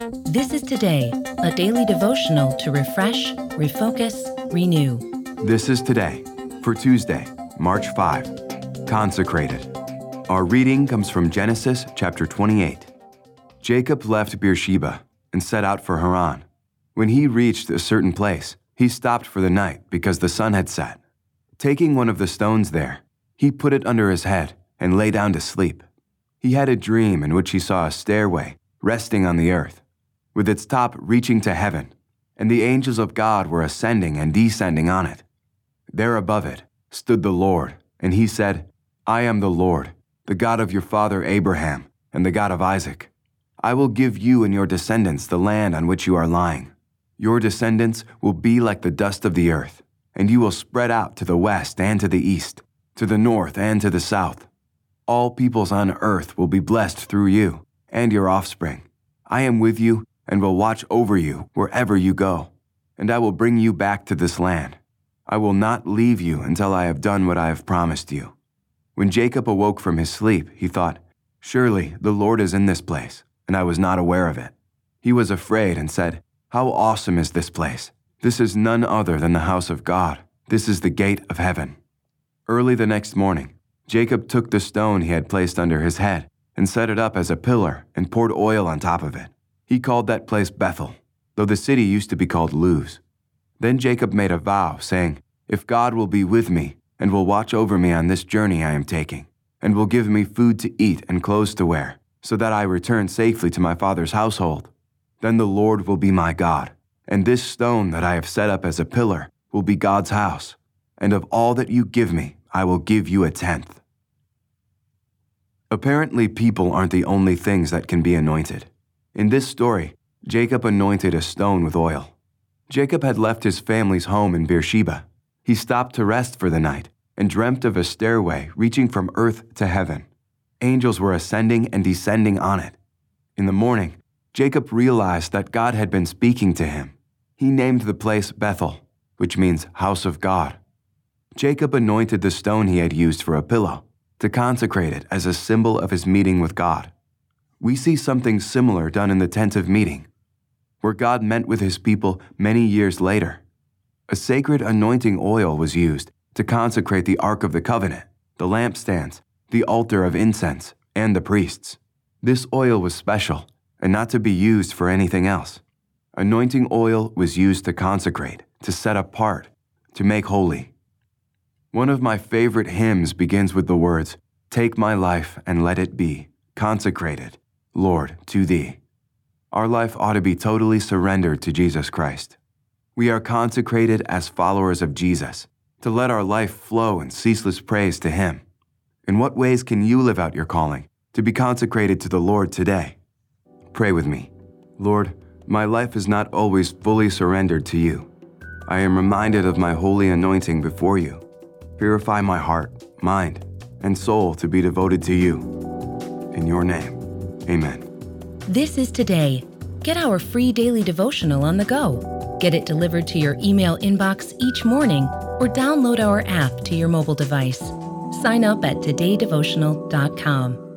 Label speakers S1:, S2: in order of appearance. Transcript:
S1: This is Today, a daily devotional to refresh, refocus, renew.
S2: This is Today for Tuesday, March 5. Consecrated. Our reading comes from Genesis chapter 28. Jacob left Beersheba and set out for Haran. When he reached a certain place, he stopped for the night because the sun had set. Taking one of the stones there, he put it under his head and lay down to sleep. He had a dream in which he saw a stairway resting on the earth, with its top reaching to heaven, and the angels of God were ascending and descending on it. There above it stood the Lord, and he said, "I am the Lord, the God of your father Abraham, and the God of Isaac. I will give you and your descendants the land on which you are lying. Your descendants will be like the dust of the earth, and you will spread out to the west and to the east, to the north and to the south. All peoples on earth will be blessed through you and your offspring. I am with you and will watch over you wherever you go, and I will bring you back to this land. I will not leave you until I have done what I have promised you." When Jacob awoke from his sleep, he thought, "Surely the Lord is in this place, and I was not aware of it." He was afraid and said, "How awesome is this place! This is none other than the house of God. This is the gate of heaven." Early the next morning, Jacob took the stone he had placed under his head and set it up as a pillar and poured oil on top of it. He called that place Bethel, though the city used to be called Luz. Then Jacob made a vow, saying, "If God will be with me and will watch over me on this journey I am taking, and will give me food to eat and clothes to wear, so that I return safely to my father's household, then the Lord will be my God, and this stone that I have set up as a pillar will be God's house, and of all that you give me, I will give you a tenth." Apparently, people aren't the only things that can be anointed. In this story, Jacob anointed a stone with oil. Jacob had left his family's home in Beersheba. He stopped to rest for the night and dreamt of a stairway reaching from earth to heaven. Angels were ascending and descending on it. In the morning, Jacob realized that God had been speaking to him. He named the place Bethel, which means house of God. Jacob anointed the stone he had used for a pillow to consecrate it as a symbol of his meeting with God. We see something similar done in the tent of meeting, where God met with his people many years later. A sacred anointing oil was used to consecrate the Ark of the Covenant, the lampstands, the altar of incense, and the priests. This oil was special and not to be used for anything else. Anointing oil was used to consecrate, to set apart, to make holy. One of my favorite hymns begins with the words, "Take my life and let it be consecrated, Lord, to thee." Our life ought to be totally surrendered to Jesus Christ. We are consecrated as followers of Jesus to let our life flow in ceaseless praise to him. In what ways can you live out your calling to be consecrated to the Lord today? Pray with me. Lord, my life is not always fully surrendered to you. I am reminded of my holy anointing before you. Purify my heart, mind, and soul to be devoted to you. In your name, amen.
S1: This is Today. Get our free daily devotional on the go. Get it delivered to your email inbox each morning or download our app to your mobile device. Sign up at todaydevotional.com.